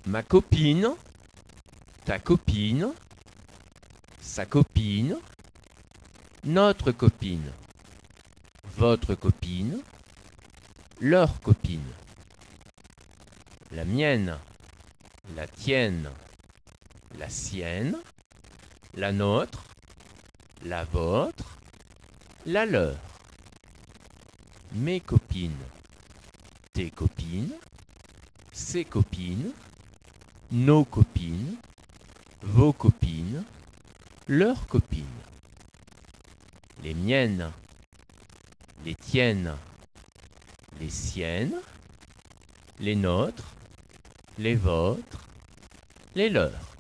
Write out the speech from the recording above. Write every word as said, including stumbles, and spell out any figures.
ma copine, ta copine, sa copine, notre copine, votre copine, leur copine, la mienne, la tienne, la sienne, la nôtre, la vôtre, la leur, mes copines, tes copines, ses copines, nos copines, vos copines, leurs copines, les miennes, les tiennes, les siennes, les nôtres, les vôtres, les leurs.